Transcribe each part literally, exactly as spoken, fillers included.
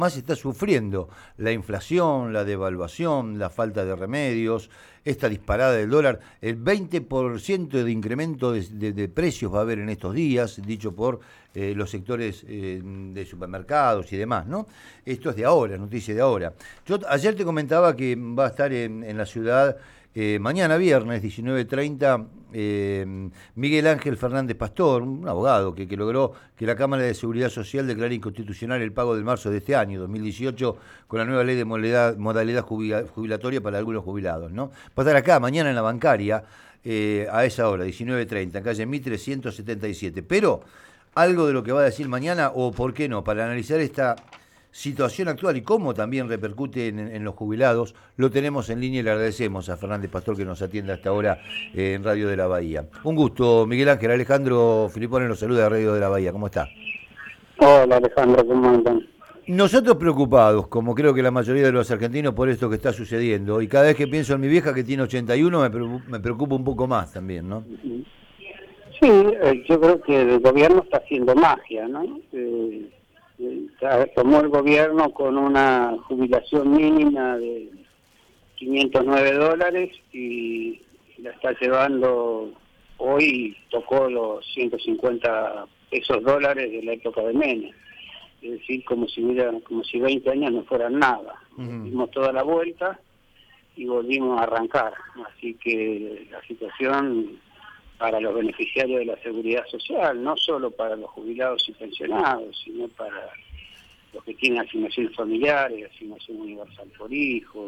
Más está sufriendo la inflación, la devaluación, la falta de remedios, esta disparada del dólar, el veinte por ciento de incremento de, de, de precios va a haber en estos días, dicho por eh, los sectores eh, de supermercados y demás, ¿no? Esto es de ahora, noticia de ahora. Yo ayer te comentaba que va a estar en, en la ciudad eh, mañana viernes, diecinueve treinta, eh, Miguel Ángel Fernández Pastor, un abogado que, que logró que la Cámara de Seguridad Social declare inconstitucional el pago del marzo de este año, dos mil dieciocho, con la nueva ley de modalidad, modalidad jubilatoria para algunos jubilados, ¿no? Va a estar acá mañana en la bancaria, eh, a esa hora, diecinueve treinta, en calle mil trescientos setenta y siete. Pero algo de lo que va a decir mañana, o por qué no, para analizar esta situación actual y cómo también repercute en, en los jubilados, lo tenemos en línea y le agradecemos a Fernández Pastor que nos atienda hasta ahora eh, en Radio de la Bahía. Un gusto, Miguel Ángel. Alejandro Filipone nos saluda de Radio de la Bahía. ¿Cómo está? Hola Alejandro, ¿cómo andan? Nosotros preocupados, como creo que la mayoría de los argentinos, por esto que está sucediendo. Y cada vez que pienso en mi vieja, que tiene ochenta y uno, me preocupa un poco más también, ¿no? Sí, eh, yo creo que el gobierno está haciendo magia, ¿no? Eh, eh, tomó el gobierno con una jubilación mínima de quinientos nueve dólares y la está llevando, hoy tocó los ciento cincuenta pesos dólares de la época de Menem. Es decir, como si hubiera, como si veinte años no fueran nada. Uh-huh. Dimos toda la vuelta y volvimos a arrancar. Así que la situación para los beneficiarios de la seguridad social, no solo para los jubilados y pensionados, sino para los que tienen asignaciones familiares, asignación universal por hijo,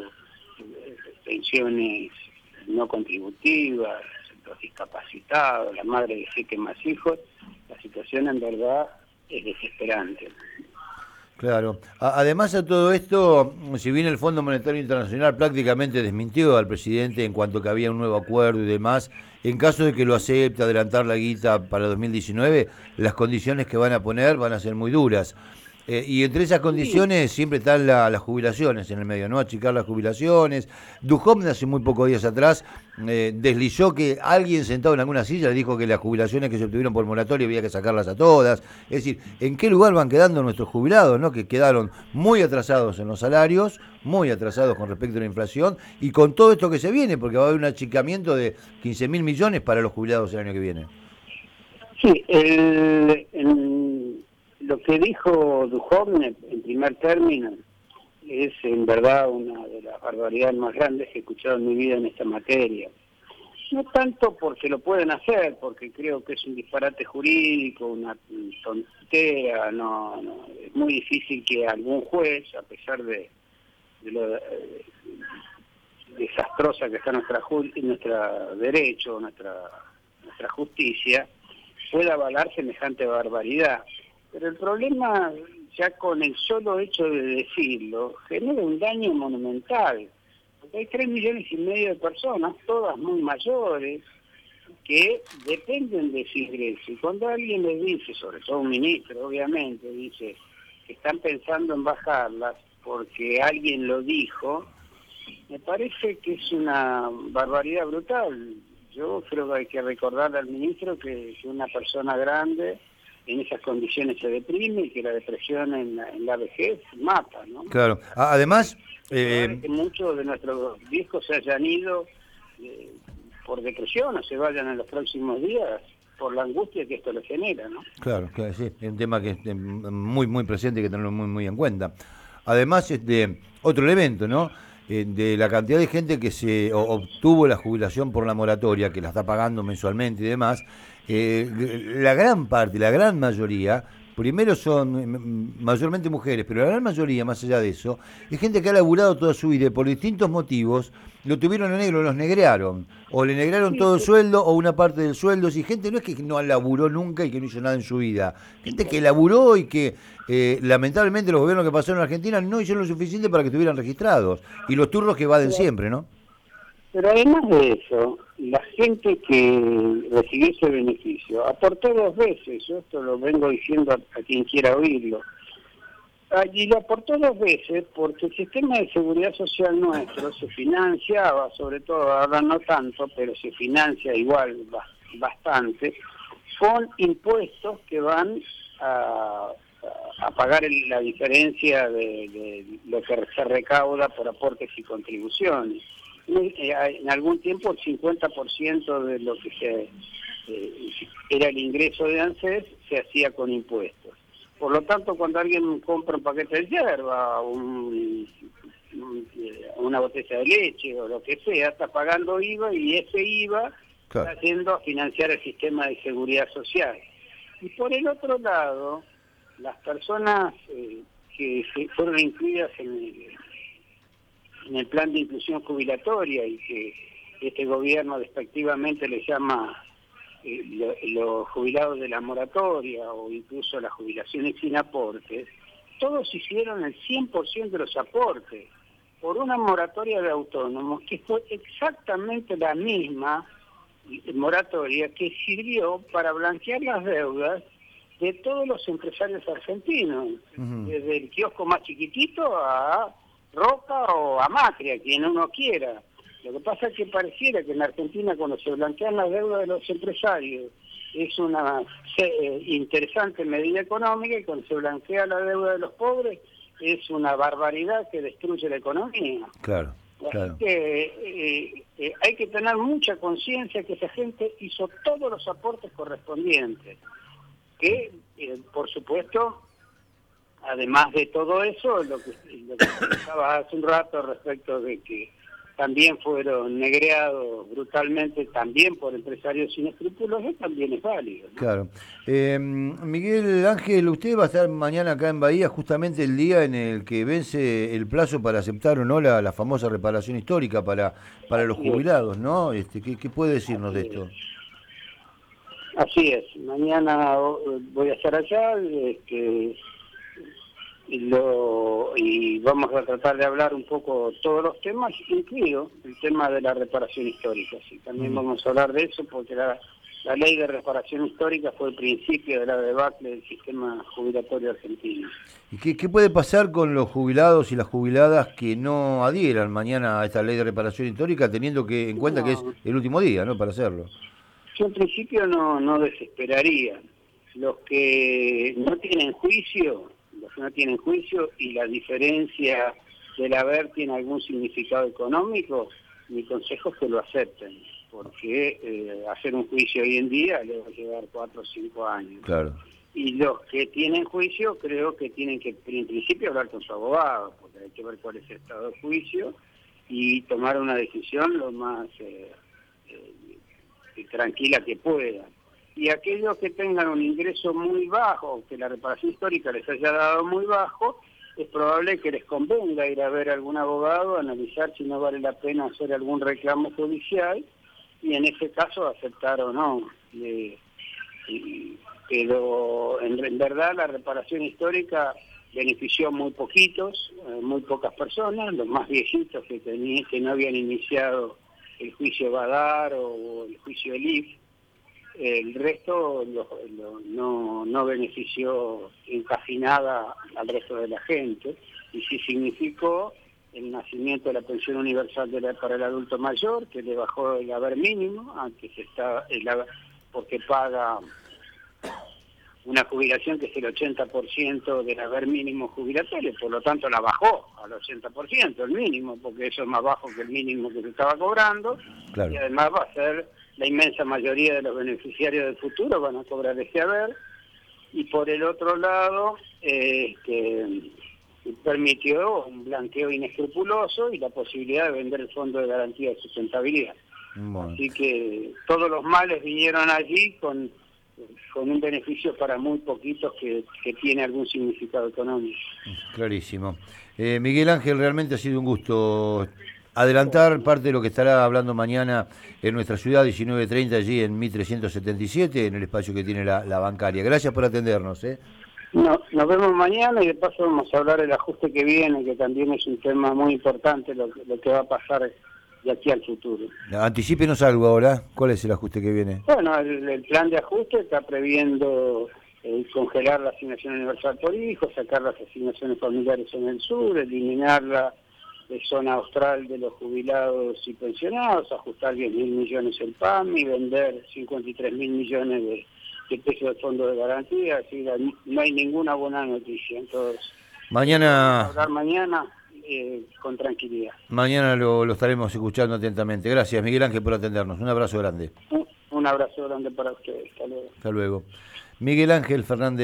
pensiones no contributivas, los discapacitados, la madre de siete más hijos, la situación en verdad es desesperante. Claro. Además de todo esto, si bien el Fondo Monetario Internacional prácticamente desmintió al presidente en cuanto que había un nuevo acuerdo y demás, en caso de que lo acepte, adelantar la guita para dos mil diecinueve, las condiciones que van a poner van a ser muy duras. Eh, y entre esas condiciones siempre están la, las jubilaciones en el medio, ¿no? Achicar las jubilaciones. Duhovne hace muy pocos días atrás eh, deslizó que alguien sentado en alguna silla le dijo que las jubilaciones que se obtuvieron por moratoria había que sacarlas a todas. Es decir, ¿en qué lugar van quedando nuestros jubilados, ¿no? Que quedaron muy atrasados en los salarios, muy atrasados con respecto a la inflación y con todo esto que se viene, porque va a haber un achicamiento de quince mil millones para los jubilados el año que viene. Sí, el... el... lo que dijo Duhovne en primer término es en verdad una de las barbaridades más grandes que he escuchado en mi vida en esta materia. No tanto porque lo pueden hacer, porque creo que es un disparate jurídico, una tontera, no, no es muy difícil que algún juez, a pesar de, de lo eh, desastrosa que está nuestra nuestra derecho, nuestra nuestra justicia, pueda avalar semejante barbaridad. Pero el problema, ya con el solo hecho de decirlo, genera un daño monumental. Porque hay tres millones y medio de personas, todas muy mayores, que dependen de ese ingreso. Y cuando alguien les dice, sobre todo un ministro, obviamente, dice que están pensando en bajarlas porque alguien lo dijo, me parece que es una barbaridad brutal. Yo creo que hay que recordarle al ministro que, que una persona grande en esas condiciones se deprime y que la depresión en la, en la vejez mata, ¿no? Claro. Además, eh, que muchos de nuestros viejos se hayan ido eh, por depresión o se vayan en los próximos días por la angustia que esto les genera, ¿no? Claro, claro, sí, es un tema que es muy, muy presente y que tenerlo muy, muy en cuenta. Además, este, otro elemento, ¿no? Eh, de la cantidad de gente que se o, obtuvo la jubilación por la moratoria, que la está pagando mensualmente y demás, eh, la gran parte, la gran mayoría, primero son mayormente mujeres, pero la gran mayoría, más allá de eso, es gente que ha laburado toda su vida y por distintos motivos lo tuvieron en negro, los negrearon, o le negrearon todo el sueldo o una parte del sueldo. Si gente no es que no laburó nunca y que no hizo nada en su vida, gente que laburó y que eh, lamentablemente los gobiernos que pasaron en Argentina no hicieron lo suficiente para que estuvieran registrados, y los turros que evaden siempre, ¿no? Pero además de eso, la gente que recibió ese beneficio aportó dos veces, yo esto lo vengo diciendo a, a quien quiera oírlo, y lo aportó dos veces porque el sistema de seguridad social nuestro se financiaba, sobre todo, ahora no tanto, pero se financia igual bastante, con impuestos que van a, a pagar el, la diferencia de, de lo que se recauda por aportes y contribuciones. En, en algún tiempo el cincuenta por ciento de lo que se, eh, era el ingreso de ANSES se hacía con impuestos. Por lo tanto, cuando alguien compra un paquete de yerba, un, un, una botella de leche o lo que sea, está pagando I V A y ese I V A claro. está yendo a financiar el sistema de seguridad social. Y por el otro lado, las personas eh, que se fueron incluidas en el, en el plan de inclusión jubilatoria y que este gobierno despectivamente le llama eh, lo, los jubilados de la moratoria o incluso las jubilaciones sin aportes, todos hicieron el cien por ciento de los aportes por una moratoria de autónomos que fue exactamente la misma moratoria que sirvió para blanquear las deudas de todos los empresarios argentinos, uh-huh. desde el kiosco más chiquitito a Roca o a Macri, a quien uno quiera. Lo que pasa es que pareciera que en Argentina cuando se blanquean las deudas de los empresarios es una eh, interesante medida económica, y cuando se blanquea la deuda de los pobres es una barbaridad que destruye la economía. Claro, claro. Así que eh, eh, hay que tener mucha conciencia que esa gente hizo todos los aportes correspondientes, que eh, por supuesto, además de todo eso, lo que, lo que comentaba hace un rato respecto de que también fueron negreados brutalmente también por empresarios sin escrúpulos, también es válido, ¿no? Claro. Eh, Miguel Ángel, usted va a estar mañana acá en Bahía, justamente el día en el que vence el plazo para aceptar o no la, la famosa reparación histórica para, para los jubilados, ¿no? Este, ¿qué, qué puede decirnos de esto? Así es, mañana voy a estar allá, este, y, lo, y vamos a tratar de hablar un poco todos los temas, incluido el tema de la reparación histórica. Sí, también mm. vamos a hablar de eso porque la, la ley de reparación histórica fue el principio de la debacle del sistema jubilatorio argentino. ¿Y qué, qué puede pasar con los jubilados y las jubiladas que no adhieran mañana a esta ley de reparación histórica, teniendo que en cuenta no. que es el último día, ¿no?, para hacerlo? Yo en principio no, no desesperaría. Los que no tienen juicio, los que no tienen juicio y la diferencia del haber tiene algún significado económico, mi consejo es que lo acepten, porque eh, hacer un juicio hoy en día le va a llevar cuatro o cinco años. Claro. Y los que tienen juicio creo que tienen que en principio hablar con su abogado, porque hay que ver cuál es el estado de juicio y tomar una decisión lo más eh, eh, tranquila que puedan. Y aquellos que tengan un ingreso muy bajo, que la reparación histórica les haya dado muy bajo, es probable que les convenga ir a ver a algún abogado, analizar si no vale la pena hacer algún reclamo judicial y en ese caso aceptar o no. Eh, y, pero en, en verdad la reparación histórica benefició muy poquitos, eh, muy pocas personas, los más viejitos que, tenían, que no habían iniciado el juicio Badar o el juicio Elif. El resto lo, lo, no, no benefició en casi nada al resto de la gente, y sí significó el nacimiento de la pensión universal de la, para el adulto mayor, que le bajó el haber mínimo, antes está el haber, porque paga una jubilación que es el ochenta por ciento del haber mínimo jubilatorio, por lo tanto la bajó al ochenta por ciento el mínimo, porque eso es más bajo que el mínimo que se estaba cobrando, claro. Y además va a ser la inmensa mayoría de los beneficiarios del futuro van a cobrar ese haber, y por el otro lado eh, que permitió un blanqueo inescrupuloso y la posibilidad de vender el fondo de garantía de sustentabilidad. Bueno. Así que todos los males vinieron allí con con un beneficio para muy poquitos que, que tiene algún significado económico. Clarísimo. Eh, Miguel Ángel, realmente ha sido un gusto adelantar parte de lo que estará hablando mañana en nuestra ciudad, diecinueve treinta, allí en mil trescientos setenta y siete, en el espacio que tiene la, la bancaria. Gracias por atendernos. ¿eh? No, nos vemos mañana y de paso vamos a hablar del ajuste que viene, que también es un tema muy importante, lo, lo que va a pasar de aquí al futuro. Anticípenos algo ahora. ¿Cuál es el ajuste que viene? Bueno, el, el plan de ajuste está previendo eh, congelar la asignación universal por hijo, sacar las asignaciones familiares en el sur, eliminar la de zona austral de los jubilados y pensionados, ajustar diez mil millones el P A M y vender cincuenta y tres mil millones de, el precio del fondo de garantía, así que no hay ninguna buena noticia. Entonces, Mañana, hablar mañana eh, con tranquilidad. mañana lo, lo estaremos escuchando atentamente. Gracias, Miguel Ángel, por atendernos. Un abrazo grande. Un, un abrazo grande para ustedes. Hasta luego. Hasta luego. Miguel Ángel Fernández.